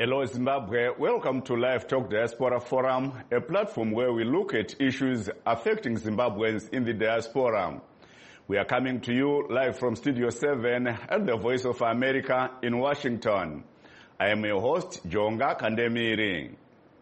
Hello Zimbabwe, welcome to Live Talk Diaspora Forum, a platform where we look at issues affecting Zimbabweans in the diaspora. We are coming to you live from Studio 7 at the Voice of America in Washington. I am your host, Jonga Kandemiri.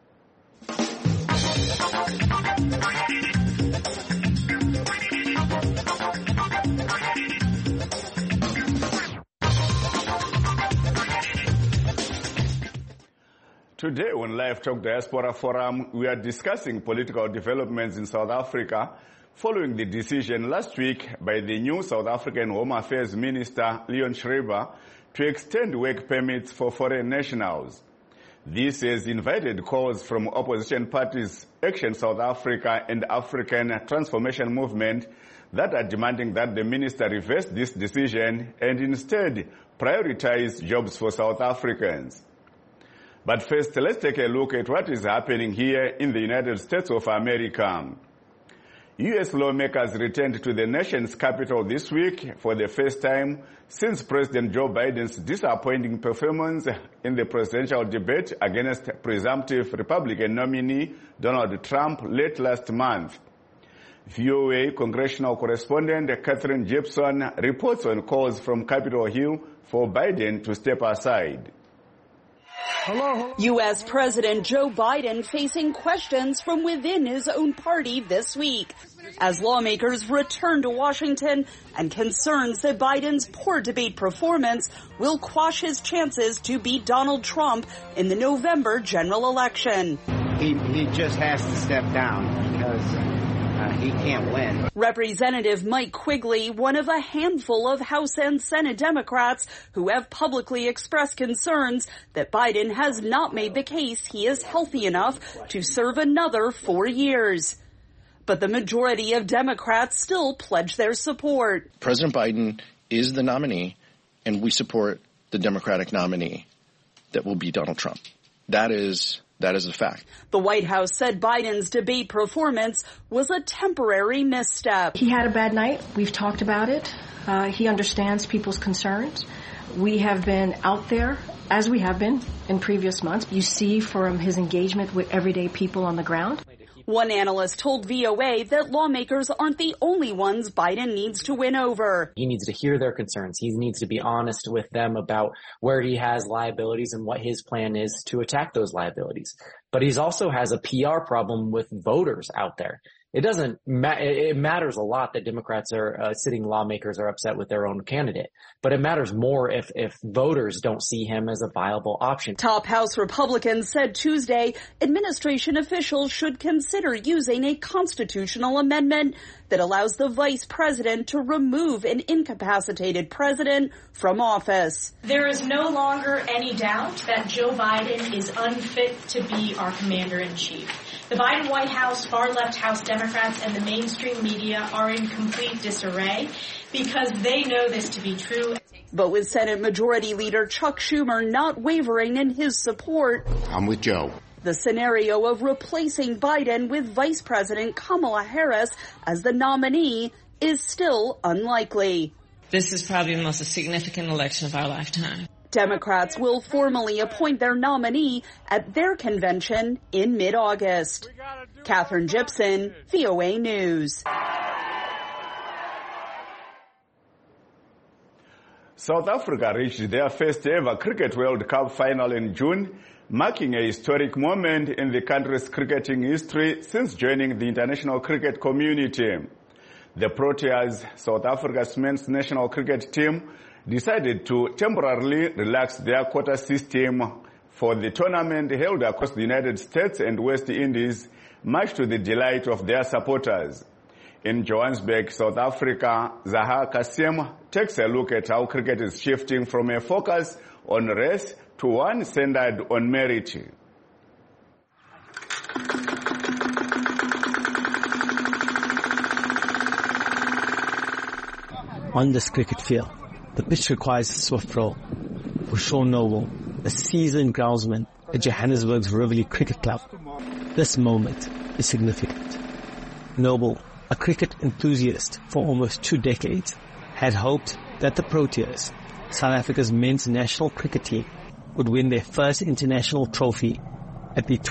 Today on Live Talk Diaspora Forum, we are discussing political developments in South Africa following the decision last week by the new South African Home Affairs Minister, Leon Schreiber, to extend work permits for foreign nationals. This has invited calls from opposition parties, Action South Africa and African Transformation Movement, that are demanding that the minister reverse this decision and instead prioritize jobs for South Africans. But first, let's take a look at what is happening here in the United States of America. U.S. lawmakers returned to the nation's capital this week for the first time since President Joe Biden's disappointing performance in the presidential debate against presumptive Republican nominee Donald Trump late last month. VOA congressional correspondent Catherine Gibson reports on calls from Capitol Hill for Biden to step aside. U.S. President Joe Biden facing questions from within his own party this week as lawmakers return to Washington and concerns that Biden's poor debate performance will quash his chances to beat Donald Trump in the November general election. He just has to step down because he can't win. Representative Mike Quigley, one of a handful of House and Senate Democrats who have publicly expressed concerns that Biden has not made the case he is healthy enough to serve another 4 years. But the majority of Democrats still pledge their support. President Biden is the nominee, and we support the Democratic nominee that will be Donald Trump. That is a fact. The White House said Biden's debate performance was a temporary misstep. He had a bad night. We've talked about it. He understands people's concerns. We have been out there, as we have been in previous months. You see from his engagement with everyday people on the ground. One analyst told VOA that lawmakers aren't the only ones Biden needs to win over. He needs to hear their concerns. He needs to be honest with them about where he has liabilities and what his plan is to attack those liabilities. But he also has a PR problem with voters out there. It matters a lot that Democrats sitting lawmakers are upset with their own candidate. But it matters more if voters don't see him as a viable option. Top House Republicans said Tuesday administration officials should consider using a constitutional amendment that allows the vice president to remove an incapacitated president from office. There is no longer any doubt that Joe Biden is unfit to be our commander-in-chief. The Biden White House, far-left House Democrats, and the mainstream media are in complete disarray because they know this to be true. But with Senate Majority Leader Chuck Schumer not wavering in his support, I'm with Joe. The scenario of replacing Biden with Vice President Kamala Harris as the nominee is still unlikely. This is probably the most significant election of our lifetime. Democrats will formally appoint their nominee at their convention in mid-August. Catherine Gibson, VOA News. South Africa reached their first ever Cricket World Cup final in June, marking a historic moment in the country's cricketing history since joining the international cricket community. The Proteas, South Africa's men's national cricket team, decided to temporarily relax their quota system for the tournament held across the United States and West Indies, much to the delight of their supporters. In Johannesburg, South Africa, Zaha Kasim takes a look at how cricket is shifting from a focus on race to one centered on merit. On this cricket field, the pitch requires a swift roll. For Sean Noble, a seasoned groundsman at Johannesburg's Rivoli Cricket Club, this moment is significant. Noble, a cricket enthusiast for almost 2 decades, had hoped that the Proteas, South Africa's men's national cricket team, would win their first international trophy at the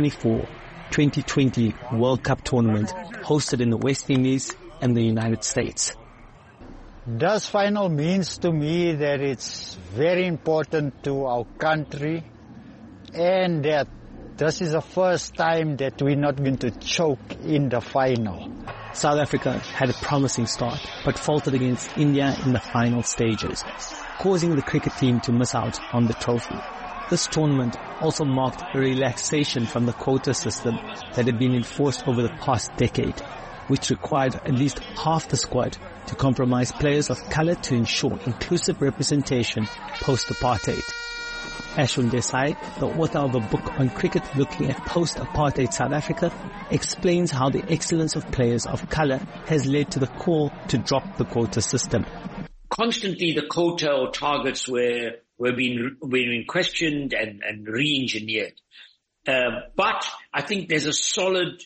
2020 World Cup tournament hosted in the West Indies and the United States. This final means to me that it's very important to our country and that this is the first time that we're not going to choke in the final. South Africa had a promising start but faltered against India in the final stages, causing the cricket team to miss out on the trophy. This tournament also marked a relaxation from the quota system that had been enforced over the past decade, which required at least half the squad to compromise players of colour to ensure inclusive representation post-apartheid. Ashwin Desai, the author of a book on cricket looking at post-apartheid South Africa, explains how the excellence of players of colour has led to the call to drop the quota system. Constantly the quota or targets were being questioned and re-engineered. But I think there's a solid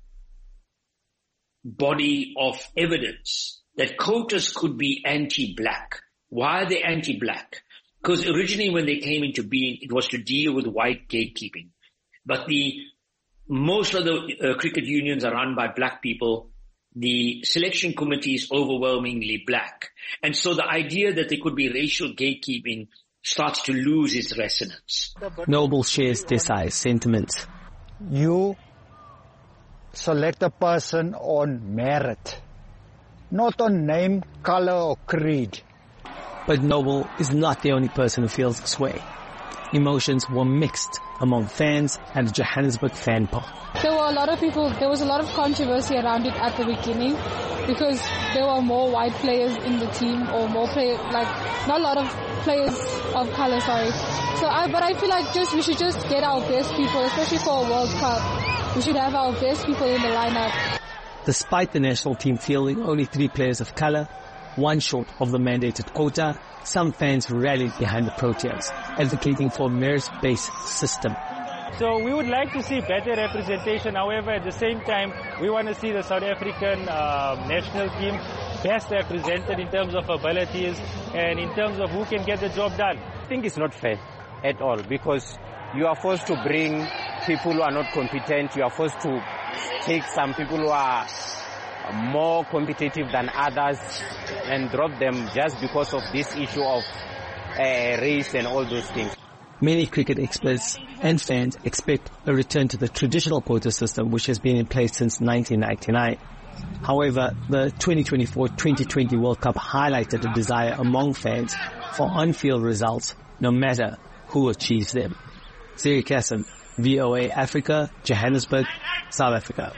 body of evidence that quotas could be anti-black. Why are they anti-black? Because originally when they came into being, it was to deal with white gatekeeping. But most of the cricket unions are run by black people. The selection committee is overwhelmingly black. And so the idea that there could be racial gatekeeping starts to lose its resonance. Noble shares Desai's sentiments. You select a person on merit, not on name, color or creed. But Noble is not the only person who feels this way. Emotions were mixed among fans at the Johannesburg fan park. There was a lot of controversy around it at the beginning because there were more white players in the team or not a lot of players of color, but I feel like we should just get our best people, especially for a World Cup. We should have our best people in the lineup. Despite the national team fielding only 3 players of color, one short of the mandated quota, some fans rallied behind the Proteas, advocating for a merit-based system. So we would like to see better representation. However, at the same time, we want to see the South African national team best represented in terms of abilities and in terms of who can get the job done. I think it's not fair at all because you are forced to bring people who are not competent. You are forced to take some people who are more competitive than others and drop them just because of this issue of race and all those things. Many cricket experts and fans expect a return to the traditional quota system which has been in place since 1999. However, the 2024-2020 World Cup highlighted a desire among fans for on-field results no matter who achieves them. Siri Kassem, VOA Africa, Johannesburg, South Africa.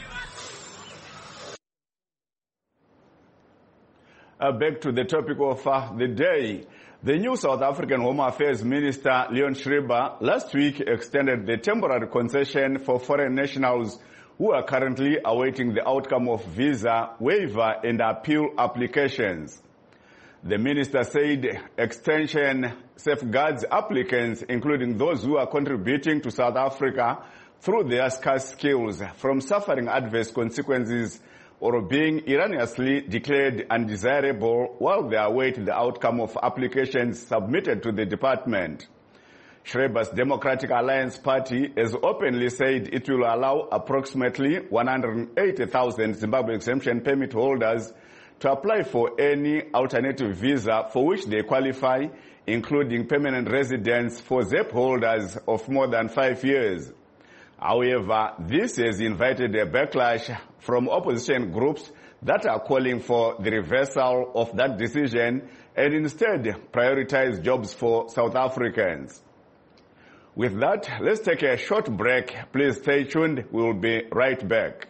Back to the topic of the day. The new South African Home Affairs Minister, Leon Schreiber, last week extended the temporary concession for foreign nationals who are currently awaiting the outcome of visa, waiver and appeal applications. The minister said extension safeguards applicants, including those who are contributing to South Africa through their scarce skills, from suffering adverse consequences or being erroneously declared undesirable while they await the outcome of applications submitted to the department. Schreiber's Democratic Alliance Party has openly said it will allow approximately 180,000 Zimbabwe exemption permit holders to apply for any alternative visa for which they qualify, including permanent residence for ZEP holders of more than 5 years. However, this has invited a backlash from opposition groups that are calling for the reversal of that decision and instead prioritize jobs for South Africans. With that, let's take a short break. Please stay tuned. We'll be right back.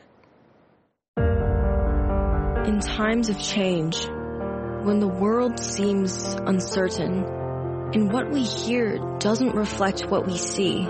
In times of change, when the world seems uncertain and what we hear doesn't reflect what we see,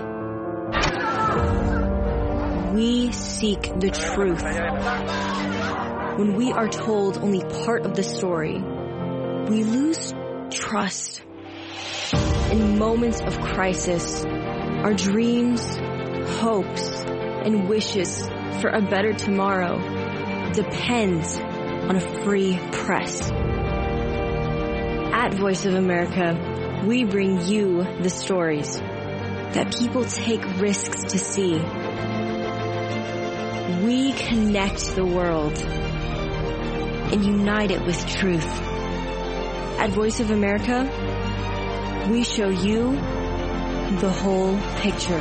we seek the truth. When we are told only part of the story, we lose trust. In moments of crisis, our dreams, hopes, and wishes for a better tomorrow depends on a free press. At Voice of America, We bring you the stories that people take risks to see. We connect the world and unite it with truth. At Voice of America, we show you the whole picture.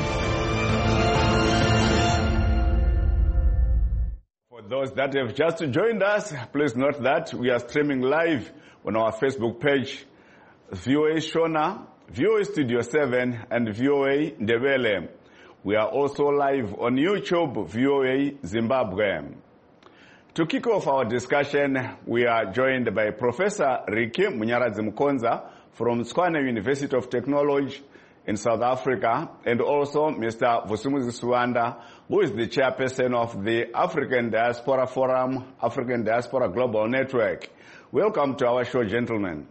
For those that have just joined us, please note that we are streaming live on our Facebook page, VOA Shona, VOA Studio 7, and VOA Ndebele. We are also live on YouTube, VOA Zimbabwe. To kick off our discussion, we are joined by Professor Riki Munyaradzi-Mukonza from Tshwane University of Technology in South Africa, and also Mr. Vusumuzi Suwanda, who is the chairperson of the African Diaspora Forum, African Diaspora Global Network. Welcome to our show, gentlemen.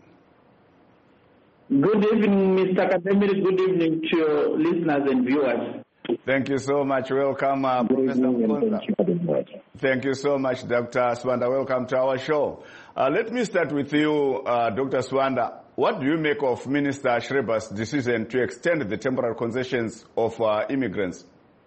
Good evening, Mr. Kademir. Good evening to your listeners and viewers. Thank you so much. Welcome, Professor Mukonza. Thank you so much, Dr. Suwanda. Welcome to our show. Let me start with you, Dr. Suwanda. What do you make of Minister Schreiber's decision to extend the temporary concessions of immigrants?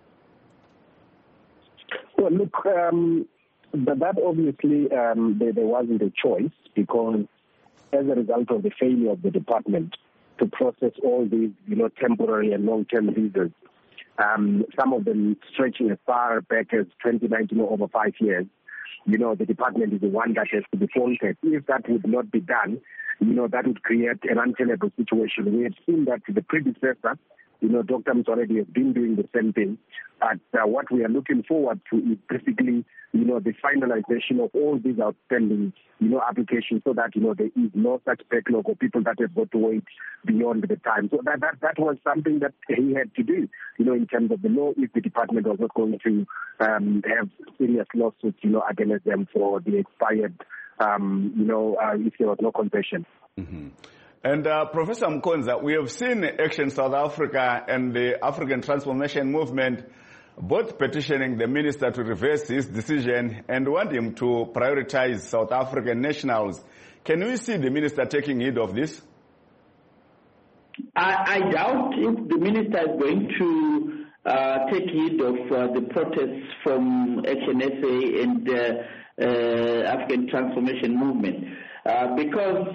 Well, look, that obviously there wasn't a choice, because as a result of the failure of the department to process all these, temporary and long-term visas, some of them stretching as far back as 2019 or over 5 years, the department is the one that has to be faulted. If that would not be done, that would create an untenable situation. We have seen that the predecessor, Dr. Mtsoaledi has been doing the same thing. But what we are looking forward to is basically, the finalization of all these outstanding, applications, so that, there is no such backlog of people that have got to wait beyond the time. So that was something that he had to do, in terms of the law, if the department was not going to have serious lawsuits, against them for the expired, if there was no concession. Mm-hmm. And Professor Mukonza, we have seen Action South Africa and the African Transformation Movement both petitioning the minister to reverse his decision and want him to prioritize South African nationals. Can we see the minister taking heed of this? I doubt if the minister is going to take heed of the protests from Action SA and the African Transformation Movement, because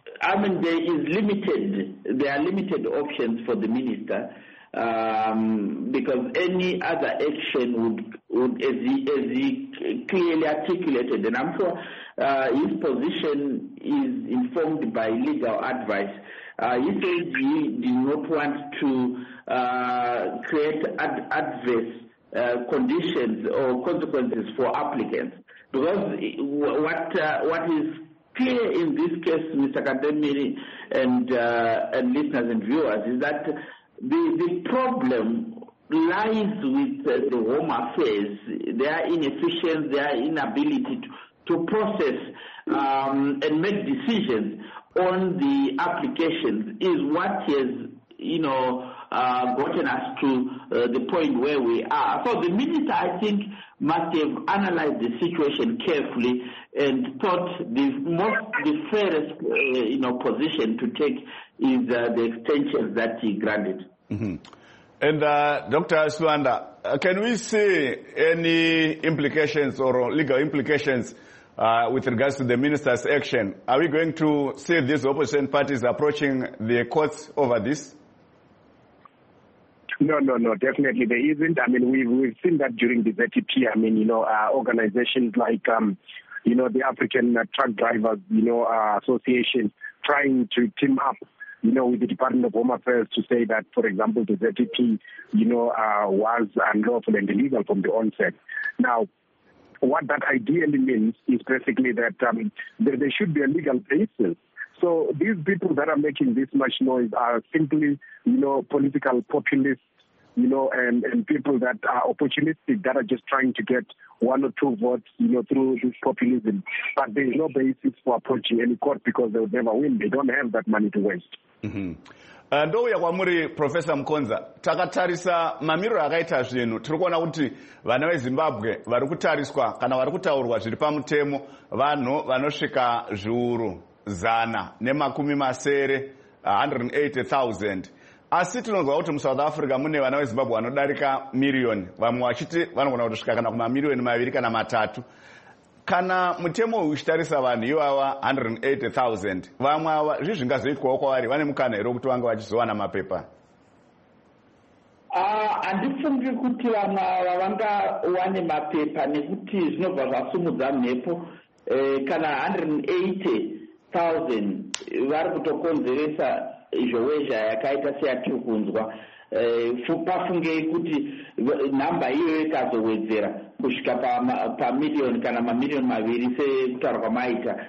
there are limited options for the minister, because any other action would as he clearly articulated, and I'm sure his position is informed by legal advice. He says he did not want to create adverse conditions or consequences for applicants, because what is clear in this case, Mr. Kademiri and listeners and viewers, is that the problem lies with the Home Affairs, their inefficiency, their inability to process and make decisions on the applications is what has, gotten us to the point where we are. So the minister, I think, must have analyzed the situation carefully and thought the fairest, position to take is the extensions that he granted. Mm-hmm. And Dr. Suwanda, can we see any implications or legal implications with regards to the minister's action? Are we going to see these opposition parties approaching the courts over this? No, definitely there isn't. We've seen that during the ZTP. Organizations like, the African Truck Drivers, Association, trying to team up, with the Department of Home Affairs to say that, for example, the ZTP, was unlawful and illegal from the onset. Now, what that ideally means is basically that there should be a legal basis. So these people that are making this much noise are simply, political populists, and people that are opportunistic, that are just trying to get 1 or 2 votes, through this populism. But there is no basis for approaching any court, because they would never win. They don't have that money to waste. Mm-hmm. Ndouya kwamuri Professor Mukonza, takatarisa mamiriro akaita zvinhu, tiri kuona kuti vana veZimbabwe vari kutariswa kana vari kutaurwa zviri pamutemo vanhu vanosvika zviuru 100 nemakumi masere 180,000. Asi tinonzwa kuti muSouth Africa mune vana veZimbabwe vanodarika million, vamwe vachiti vanogona kutosvika kana kumamiliyoni 2 kana 3. Kana mutemo uyu uchitarisa vanhu ivava 180,000, vamwe ava zvizvingazoitwawo kwavari, vane mukana here kuti vange vachizowana mapepa? Handifungi kuti vamwe ava vangawane mapepa nekuti zvinobva zvasumudza mhepo. Kana 180,000 vari kutokonzeresa izvowezha yakaita seyatiri kunzwa, pafungei kuti nhamba iyoyo ikazowedzera kusvika pamiliyoni kana mamiliyoni 2 sekutaura kwamaita,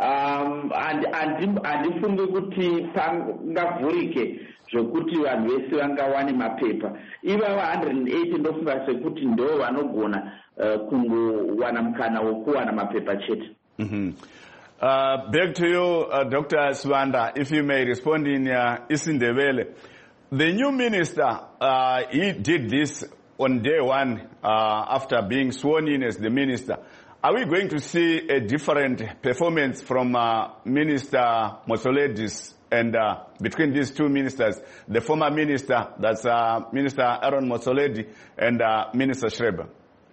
handifungi kuti pangavhurike zvokuti vanhu vese vangawane mapepa. Ivava 180 ndofunga sekuti ndo vanogona kungowana mukana wokuwana mapepa chete. Back to you, Dr. Swanda, if you may respond in Isindebele. The new minister, he did this on day one after being sworn in as the minister. Are we going to see a different performance from Minister Motsoaledi and between these two ministers, the former minister, that's Minister Aaron Motsoaledi, and Minister Schreiber?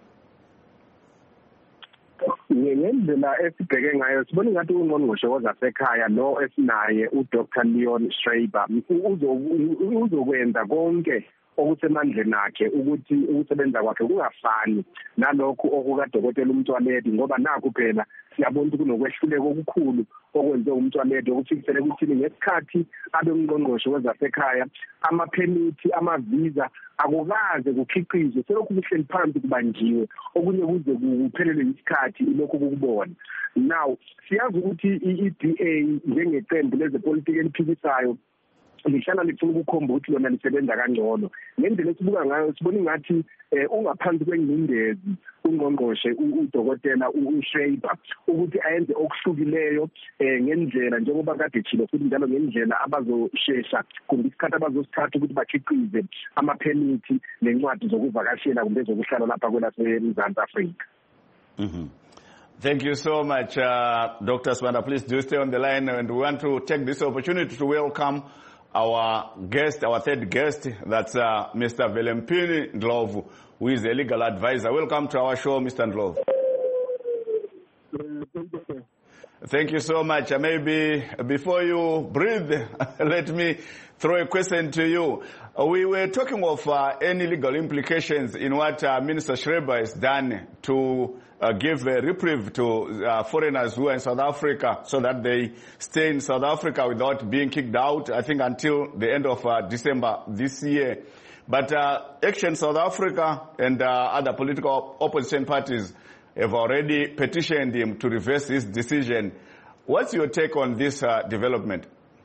ngendlela esibheke ngayo sibona ngathi ungqongqoshe wasekhaya lo esinaye uDr Leon Schreiber uzokwenza konke okusemandleni akhe ukuthi ukusebenza kwakhe kungafani nalokho okukadokotela uMtsoaledi, ngoba nakho phela siyabona ukuthi kunokwehluleka okukhulu okwenze uMtsoaledi okufikisele ukuthi ngesikhathi abe ungqongqoshe wezasekhaya amaphemithi amavisa akukaze kukhiqizwe, selokhu kuhleli phansi kubanjiwe okunye kuze kuphelele isikhathi lokho kukubona. Now siyazi ukuthi i-EDA njengeqembu lezepolitiki eliphikisayo lihlala lifuna ukukhomba ukuthi lona lisebenza kangcono. Ngendlela esibuka ngayo sibona ngathi ungaphansi kwengcindezi ungqongqoshe udokotela uSchreiber ukuthi ayenze okuhlukileyo ngendlela njengoba kade ethile futhi njalo ngendlela abazoshesha kumbe isikhathi abazosithatha ukuthi bakhiqize amaphemithi nencwadi zokuvakashela kumbe zokuhlala lapha kwelaseMzantsi Afrika. Thank you so much, Dr. Swanda. Please do stay on the line, and we want to take this opportunity to welcome our guest, our third guest, that's Mr. Velempini Ndlovu, who is a legal advisor. Welcome to our show, Mr. Ndlovu. Thank you so much. Maybe before you breathe, let me throw a question to you. We were talking of any legal implications in what Minister Schreiber has done to give a reprieve to foreigners who are in South Africa so that they stay in South Africa without being kicked out, I think until the end of December this year. But Action South Africa and other political opposition parties have already petitioned him to reverse his decision. What's your take on this development?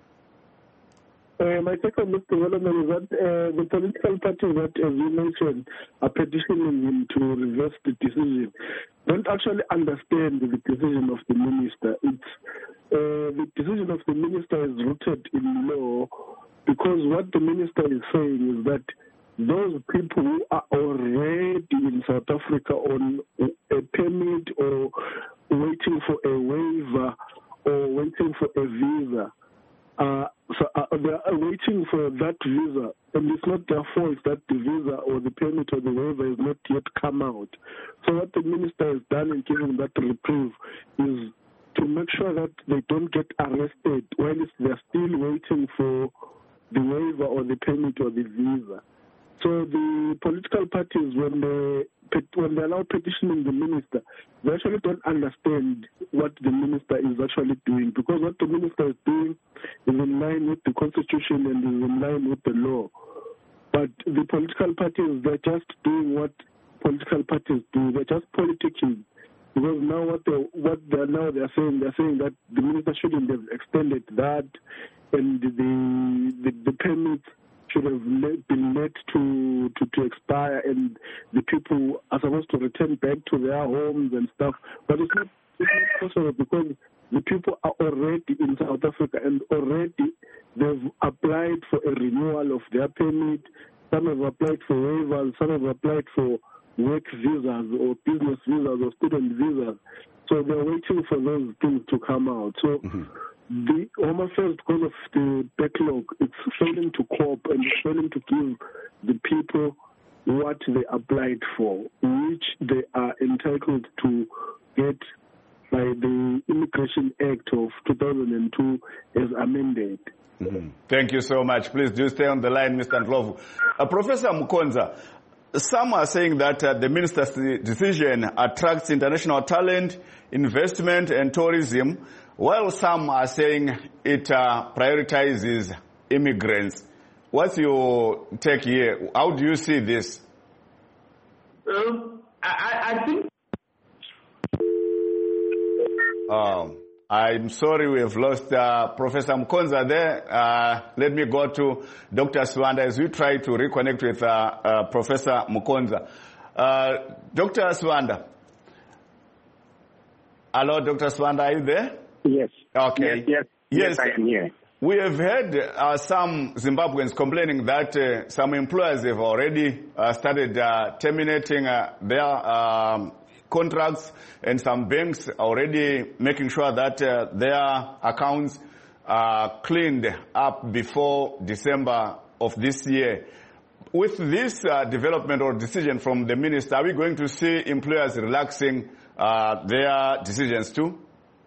My take on this development is that the political parties that, as you mentioned, are petitioning him to reverse the decision don't actually understand the decision of the minister. The decision of the minister is rooted in law, because what the minister is saying is that those people who are already in South Africa on a permit or waiting for a waiver or waiting for a visa, they are waiting for that visa, and it's not their fault that the visa or the permit or the waiver has not yet come out. So what the minister has done in giving that reprieve is to make sure that they don't get arrested while they're still waiting for the waiver or the permit or the visa. So the political parties, when they allow petitioning the minister, they actually don't understand what the minister is actually doing, because what the minister is doing is in line with the constitution and is in line with the law. But the political parties, they're just doing what political parties do. They're just politicking. Because now they're saying that the minister shouldn't have extended that, and the permits should have been let to expire, and the people are supposed to return back to their homes and stuff. But it's not possible, because the people are already in South Africa and already they've applied for a renewal of their permit. Some have applied for waivers, some have applied for work visas or business visas or student visas. So they're waiting for those things to come out. So the Home Affairs, because of the backlog, it's failing to cope and it's failing to give the people what they applied for, which they are entitled to get by the Immigration Act of 2002 as amended. Mm-hmm. Thank you so much. Please do stay on the line, Mr. Ndlovu. Professor Mukonza, some are saying that the minister's decision attracts international talent, investment and tourism, while some are saying it prioritizes immigrants. What's your take here? How do you see this? I think... I'm sorry we have lost Professor Mukonza there. Let me go to Dr. Swanda as we try to reconnect with Professor Mukonza. Dr. Swanda. Hello, Dr. Swanda, are you there? Yes. Okay. Yes, I am here. We have heard some Zimbabweans complaining that some employers have already started terminating their contracts, and some banks already making sure that their accounts are cleaned up before December of this year. With this development or decision from the minister, are we going to see employers relaxing their decisions too?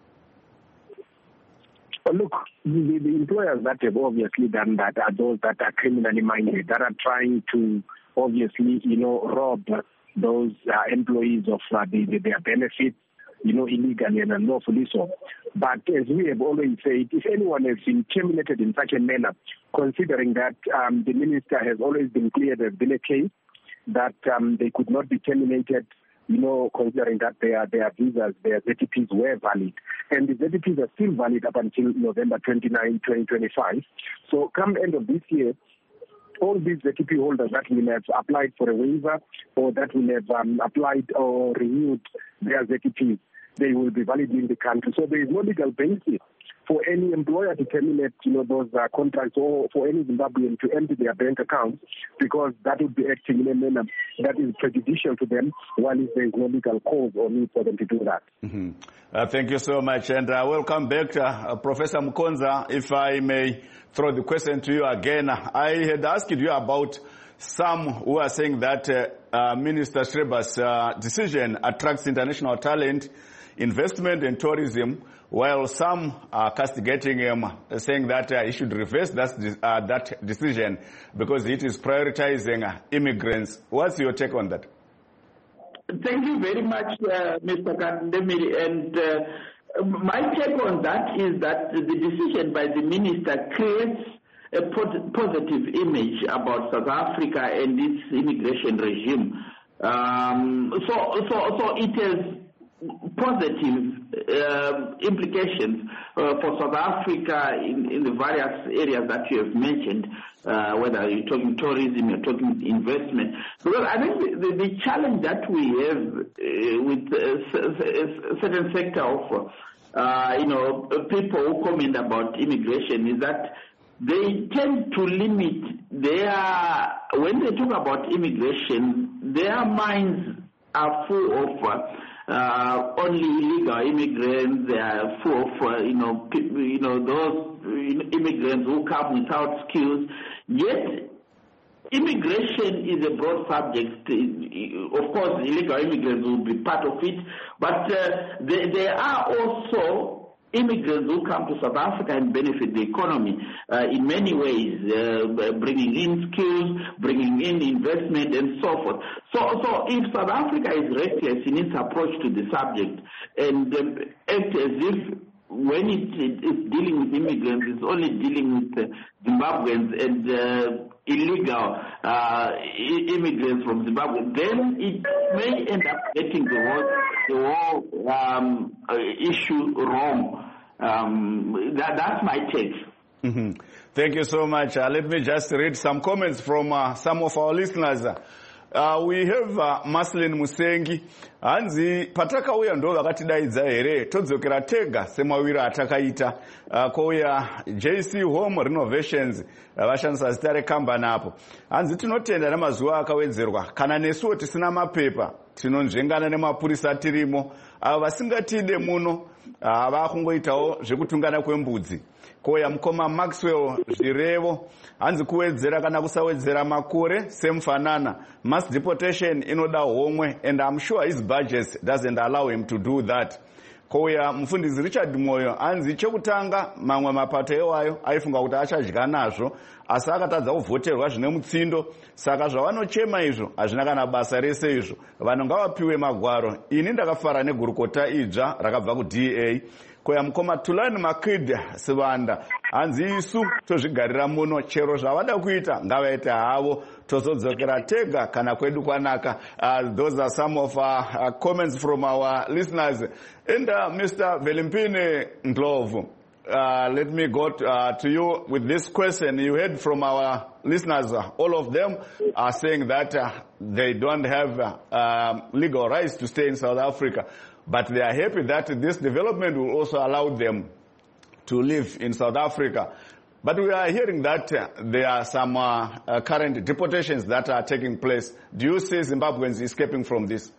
Look, the employers that have obviously done that are those that are criminally minded, that are trying to obviously, rob those employees of their benefits, illegally and unlawfully so. But as we have always said, if anyone has been terminated in such a manner, considering that the minister has always been clear there's been a case that they could not be terminated, considering that their visas, their ZTPs were valid. And the ZTPs are still valid up until November 29, 2025. So come end of this year, all these ZTP holders that will have applied for a waiver or that will have applied or renewed their ZTPs, they will be valid in the country. So there is no legal basis for any employer to terminate, those contracts, or for any Zimbabwean to empty their bank accounts, because that would be acting in a manner that is prejudicial to them, while there is no legal cause or need for them to do that. Mm-hmm. Thank you so much, and welcome back, Professor Mukonza. If I may throw the question to you again, I had asked you about some who are saying that Minister Schreiber's decision attracts international talent, investment and tourism, while some are castigating him, saying that he should reverse that decision because it is prioritizing immigrants. What's your take on that? Thank you very much, Mr. Kandemiri. And my take on that is that the decision by the minister creates a positive image about South Africa and its immigration regime. So it has positive implications for South Africa in the various areas that you have mentioned, whether you're talking tourism, you're talking investment. Because I think the challenge that we have with a certain sector of people who comment about immigration is that they tend to limit when they talk about immigration, their minds are full of only illegal immigrants. They are full of those immigrants who come without skills. Yet immigration is a broad subject. Of course, illegal immigrants will be part of it, but there are also immigrants who come to South Africa and benefit the economy in many ways, bringing in skills, bringing in investment, and so forth. So if South Africa is reckless in its approach to the subject and act as if when it is dealing with immigrants, it's only dealing with Zimbabweans and illegal immigrants from Zimbabwe, then it may end up getting the whole issue wrong. That's my take. Mm-hmm. Thank you so much. Let me just read some comments from some of our listeners. We have Maslin Musengi. Hanzi patakauya ndo vakatidaidza here todzokera tega semawira atakaita kouya JC Home Renovations vashandisa zita rekambani apo. Hanzi tinotenda namazuva akawedzerwa kana nesuwo tisina mapepa tinonzvengana nemapurisa tirimo avo vasingatide muno vakungoitawo zvekutungana kwembudzi. Koya mukoma Maxwell zvirevo hanzi kuwedzera kana kusawedzera makore semfanana. Mass deportation inoda homwe, and I'm sure his budget doesn't allow him to do that. Koya mufundisi Richard Moyo hanzi chekutanga mamwe mapato ewayo aifunga kuti achadya nazvo, asi akatadza kuvhoterwa zvine mutsindo, saka zvavanochema izvo hazvina kana basa rese izvo. Vanhu ngavapiwe magwaro. Ini ndakafara negurukota idzva rakabva kuDA. Koya mukoma Tulani Makid Sivanda hanzi isu tozvigarira muno, chero zvavada kuita ngavaite havo, tozodzokera tega kana kwedu kwanaka. Those are some of our comments from our listeners. And Mr. Velimpine Ndlovu, let me go to you with this question. You heard from our listeners, all of them are saying that they don't have legal rights to stay in South Africa, but they are happy that this development will also allow them to live in South Africa. But we are hearing that there are some current deportations that are taking place. Do you see Zimbabweans escaping from this?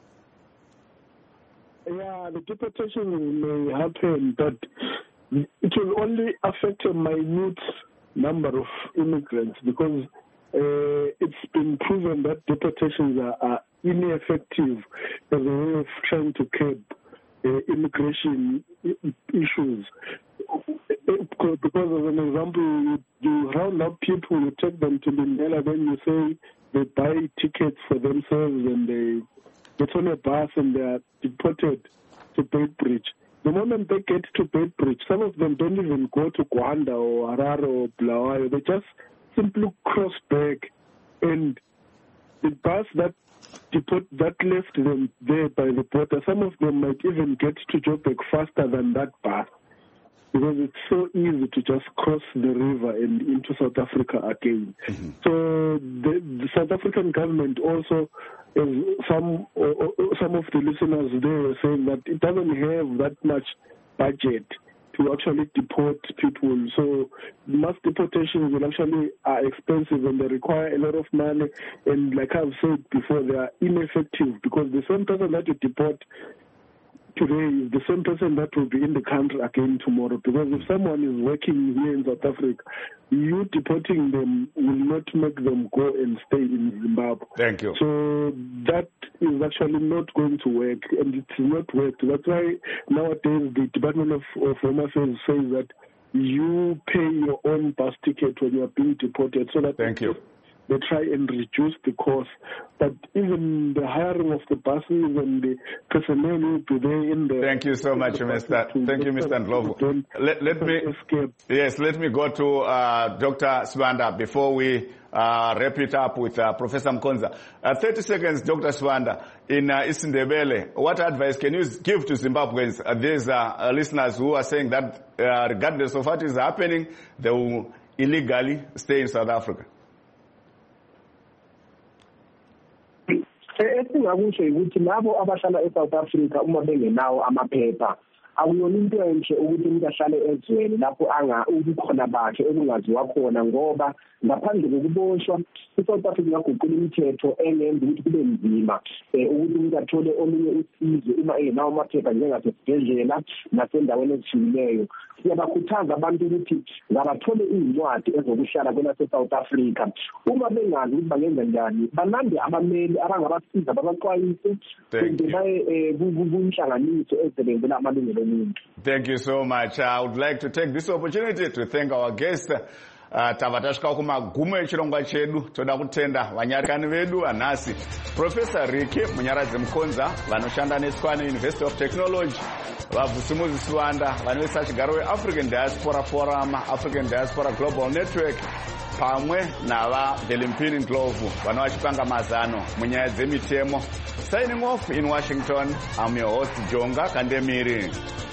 Yeah, the deportation may happen, but it will only affect a minute number of immigrants, because it's been proven that deportations are ineffective as a way of trying to curb immigration issues. Because as an example, you round up people, you take them to Lindela, then you say they buy tickets for themselves and they get on a bus and they are deported to Beitbridge. The moment they get to Beitbridge, some of them don't even go to Gwanda or Harare or Bulawayo. They just simply cross back, and the bus that left them there by the border, some of them might even get to Joburg faster than that bus, because it's so easy to just cross the river and into South Africa again. Mm-hmm. So the South African government also, some of the listeners there were saying that it doesn't have that much budget to actually deport people. So mass deportations will actually are expensive and they require a lot of money. And like I've said before, they are ineffective, because the same person that you deport today is the same person that will be in the country again tomorrow. Because if someone is working here in South Africa, you deporting them will not make them go and stay in Zimbabwe. Thank you. So that is actually not going to work, and it's not worked. That's why nowadays the Department of Home Affairs says that you pay your own bus ticket when you are being deported, so that Thank you. They try and reduce the cost. But even the hiring of the buses and the personnel will be there in the... Thank you so much, Mr. Thank you, Mr. Ndlovu. Let me go to Dr. Sibanda before we wrap it up with Professor Mkonza. 30 seconds, Dr. Sibanda. In Isindebele, what advice can you give to Zimbabweans? These listeners who are saying that regardless of what is happening, they will illegally stay in South Africa. Esingakusho ukuthi labo abahlala eSouth Africa uma bengenawo amaphepha akuyona into enhle ukuthi umuntu ahlale ezweni lapho ubukhona bakhe okungaziwa khona, ngoba ngaphandle kokuboshwa iSouth Africa ingaguqula imithetho engenza ukuthi kube nzima ukuthi umuntu athole olunye usizo uma engenawo amaphepha njengasesibhedlela nasendaweni ezithilileyo. Siyabakhuthaza abantu ukuthi ngabathole iy'ncwadi ezokuhlala kwelaseSouth Africa. Uma bengazi ukuthi bangenza njani, banande abameli abangabasiza babaxwayise kumbe baye kunhlanganiso ezisebenzela amalungelo omuntu. Thank you so much. I would like to take this opportunity to thank our guest. Tavatashika kumagumo echirongwa chedu, toda kutenda vanyarikani vedu anhasi Professor Riki Munyaradzi Mkonza vanoshanda neTshwane University of Technology, Vabvusumuzi Sibanda vanoisa chigaro weAfrican Diaspora Forum, African Diaspora Global Network, pamwe nava Velimpine Ndlovu vanovachipanga mazano munyaya dzemitemo. Signing off in Washington, I'm your host Jonga Kandemiri.